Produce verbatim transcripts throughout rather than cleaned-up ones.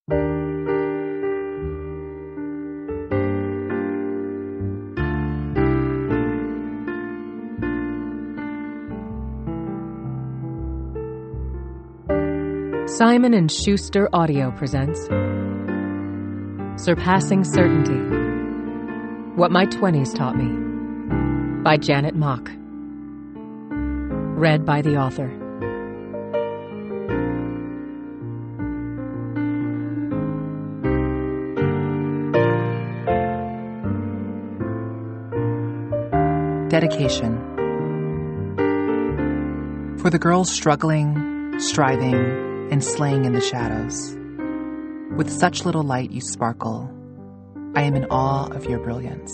Simon and Schuster Audio presents Surpassing Certainty: What My Twenties Taught Me by Janet Mock. Read by the author. Dedication. For the girls struggling, striving, and slaying in the shadows. With such little light you sparkle. I am in awe of your brilliance.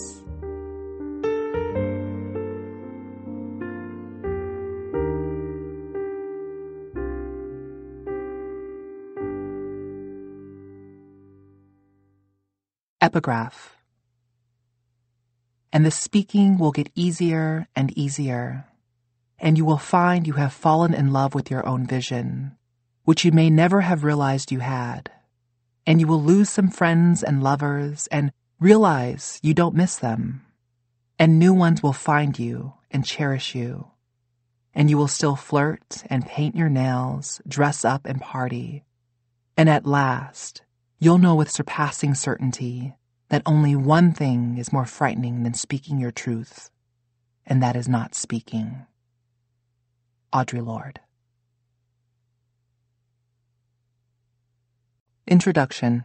Epigraph. And the speaking will get easier and easier, and you will find you have fallen in love with your own vision, which you may never have realized you had. And you will lose some friends and lovers and realize you don't miss them. And new ones will find you and cherish you. And you will still flirt and paint your nails, dress up and party. And at last, you'll know with surpassing certainty that only one thing is more frightening than speaking your truth, and that is not speaking. Audre Lorde. Introduction.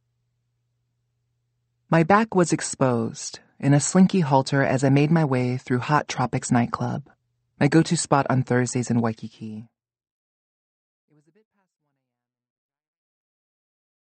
My back was exposed in a slinky halter as I made my way through Hot Tropics nightclub, my go-to spot on Thursdays in Waikiki.